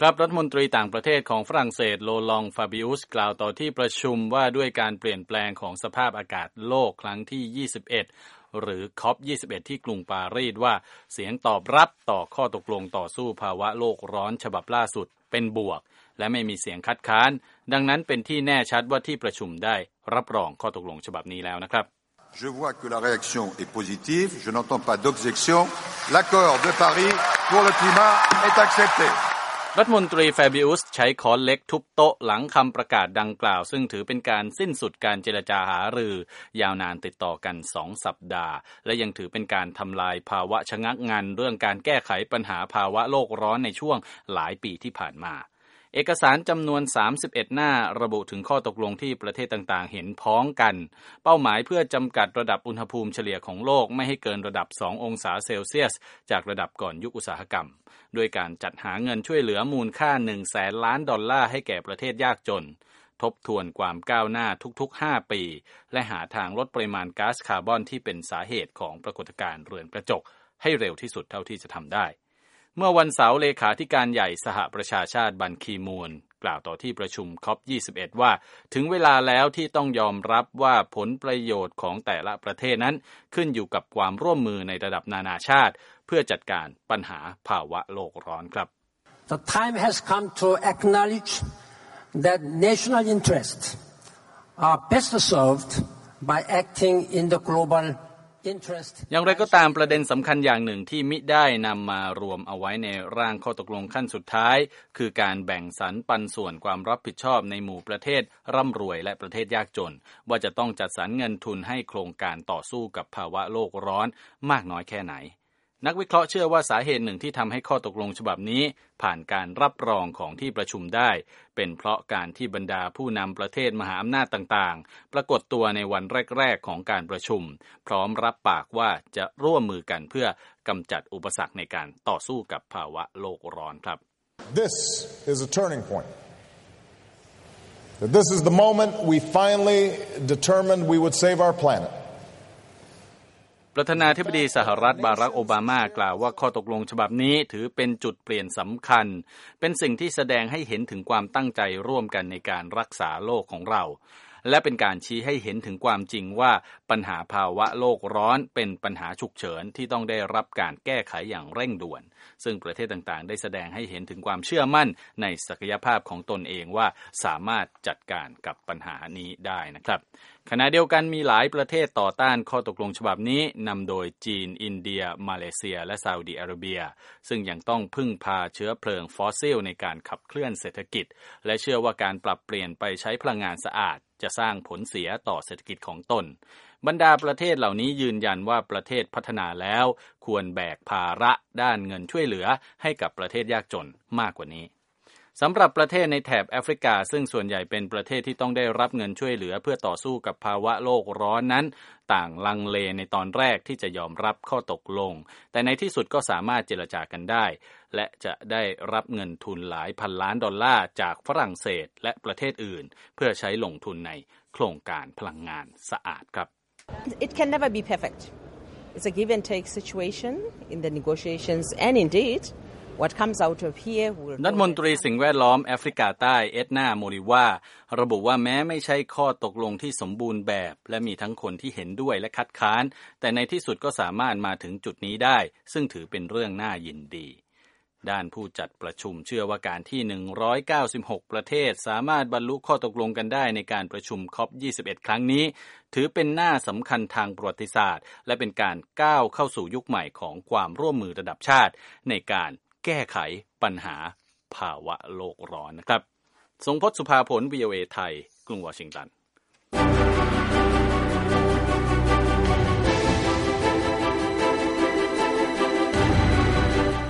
ครับรัฐมนตรีต่างประเทศของฝรั่งเศสโลลองฟาบิอุสกล่าวต่อที่ประชุมว่าด้วยการเปลี่ยนแปลงของสภาพอากาศโลกครั้งที่21หรือ COP21 ที่กรุงปารีสว่าเสียงตอบรับต่อข้อตกลงต่อสู้ภาวะโลกร้อนฉบับล่าสุดเป็นบวกและไม่มีเสียงคัดค้านดังนั้นเป็นที่แน่ชัดว่าที่ประชุมได้รับรองข้อตกลงฉบับนี้แล้วนะครับ Je vois que la réaction est positive. Je n'entends pas d'objection. L'accord de Paris pour le climat est accepté. รัฐมนตรีฟาบิอุสใช้ค้อนเล็กทุบโต๊ะหลังคำประกาศดังกล่าวซึ่งถือเป็นการสิ้นสุดการเจรจาหารือยาวนานติดต่อกัน2 สัปดาห์และยังถือเป็นการทำลายภาวะชะงักงันเรื่องการแก้ไขปัญหาภาวะโลกร้อนในช่วงหลายปีที่ผ่านมาเอกสารจำนวน31หน้าระบุถึงข้อตกลงที่ประเทศต่างๆเห็นพ้องกันเป้าหมายเพื่อจำกัดระดับอุณหภูมิเฉลี่ยของโลกไม่ให้เกินระดับ2 องศาเซลเซียสจากระดับก่อนยุคอุตสาหกรรมด้วยการจัดหาเงินช่วยเหลือมูลค่า 100,000 ล้านดอลลาร์ให้แก่ประเทศยากจนทบทวนความก้าวหน้าทุกๆ5 ปีและหาทางลดปริมาณก๊าซคาร์บอนที่เป็นสาเหตุของปรากฏการณ์เรือนกระจกให้เร็วที่สุดเท่าที่จะทำได้เมื่อวันเสาร์เลขาธิการใหญ่สหประชาชาติบันคีมูนกล่าวต่อที่ประชุม COP21 ว่าถึงเวลาแล้วที่ต้องยอมรับว่าผลประโยชน์ของแต่ละประเทศนั้นขึ้นอยู่กับความร่วมมือในระดับนานาชาติเพื่อจัดการปัญหาภาวะโลกร้อนครับ The time has come to acknowledge that national interests are best served by acting in the globalอย่างไรก็ตามประเด็นสำคัญอย่างหนึ่งที่มิได้นำมารวมเอาไว้ในร่างข้อตกลงขั้นสุดท้ายคือการแบ่งสรรปันส่วนความรับผิดชอบในหมู่ประเทศร่ำรวยและประเทศยากจนว่าจะต้องจัดสรรเงินทุนให้โครงการต่อสู้กับภาวะโลกร้อนมากน้อยแค่ไหนนักวิเคราะห์เชื่อว่าสาเหตุหนึ่งที่ทำให้ข้อตกลงฉบับนี้ผ่านการรับรองของที่ประชุมได้เป็นเพราะการที่บรรดาผู้นำประเทศมหาอำนาจต่างๆปรากฏตัวในวันแรกๆของการประชุมพร้อมรับปากว่าจะร่วมมือกันเพื่อกำจัดอุปสรรคในการต่อสู้กับภาวะโลกร้อนครับ This is a turning point. This is the moment we finally determined we would save our planet. ประธานาธิบดีสหรัฐบารักโอบามากล่าวว่าข้อตกลงฉบับนี้ถือเป็นจุดเปลี่ยนสำคัญเป็นสิ่งที่แสดงให้เห็นถึงความตั้งใจร่วมกันในการรักษาโลกของเราและเป็นการชี้ให้เห็นถึงความจริงว่าปัญหาภาวะโลกร้อนเป็นปัญหาฉุกเฉินที่ต้องได้รับการแก้ไขอย่างเร่งด่วนซึ่งประเทศต่างๆได้แสดงให้เห็นถึงความเชื่อมั่นในศักยภาพของตนเองว่าสามารถจัดการกับปัญหานี้ได้นะครับขณะเดียวกันมีหลายประเทศต่อต้านข้อตกลงฉบับนี้นำโดยจีนอินเดียมาเลเซียและซาอุดิอาระเบียซึ่งยังต้องพึ่งพาเชื้อเพลิงฟอสซิลในการขับเคลื่อนเศรษฐกิจและเชื่อว่าการปรับเปลี่ยนไปใช้พลังงานสะอาดจะสร้างผลเสียต่อเศรษฐกิจของตนบรรดาประเทศเหล่านี้ยืนยันว่าประเทศพัฒนาแล้วควรแบกภาระด้านเงินช่วยเหลือให้กับประเทศยากจนมากกว่านี้สำหรับประเทศในแถบแอฟริกาซึ่งส่วนใหญ่เป็นประเทศที่ต้องได้รับเงินช่วยเหลือเพื่อต่อสู้กับภาวะโลกร้อนนั้นต่างลังเลในตอนแรกที่จะยอมรับข้อตกลงแต่ในที่สุดก็สามารถเจรจากันได้และจะได้รับเงินทุนหลายพันล้านดอลลาร์จากฝรั่งเศสและประเทศอื่นเพื่อใช้ลงทุนในโครงการพลังงานสะอาดครับ It can never be perfect. It's a give and take situation in the negotiations and indeed What comes out of here will รัฐมนตรีสิ่งแวดล้อมแอฟริกาใต้เอ็ดนาโมริวาระบุว่าแม้ไม่ใช่ข้อตกลงที่สมบูรณ์แบบและมีทั้งคนที่เห็นด้วยและคัดค้านแต่ในที่สุดก็สามารถมาถึงจุดนี้ได้ซึ่งถือเป็นเรื่องน่ายินดีด้านผู้จัดประชุมเชื่อว่าการที่196ประเทศสามารถบรรลุข้อตกลงกันได้ในการประชุม COP21 ครั้งนี้ถือเป็นหน้าสำคัญทางประวัติศาสตร์และเป็นการก้าวเข้าสู่ยุคใหม่ของความร่วมมือระดับชาติในการแก้ไขปัญหาภาวะโลกร้อนนะครับทรงพจน์ สุภาผล VOA ไทยกรุงวอชิงตัน